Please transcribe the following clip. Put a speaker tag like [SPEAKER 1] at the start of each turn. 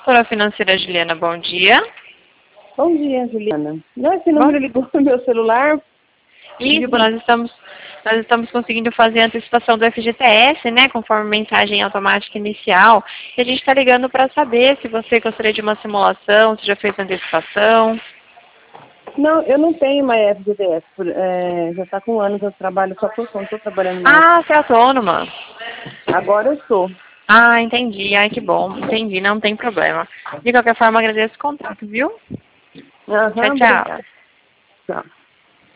[SPEAKER 1] Consultora financeira Juliana, bom dia.
[SPEAKER 2] Bom dia, Juliana. Não, esse número ligou no meu celular.
[SPEAKER 1] Isso, nós estamos conseguindo fazer a antecipação do FGTS, né, conforme mensagem automática inicial. E a gente está ligando para saber se você gostaria de uma simulação, se já fez a antecipação.
[SPEAKER 2] Não, eu não tenho mais FGTS. Já está com anos, eu trabalho só por conta, estou trabalhando mais.
[SPEAKER 1] Ah, você é autônoma.
[SPEAKER 2] Agora eu sou.
[SPEAKER 1] Ah, entendi. Ai, que bom. Entendi, não tem problema. De qualquer forma, agradeço o contato, viu?
[SPEAKER 2] Aham,
[SPEAKER 1] Tchau, tchau.
[SPEAKER 2] obrigada. Tchau.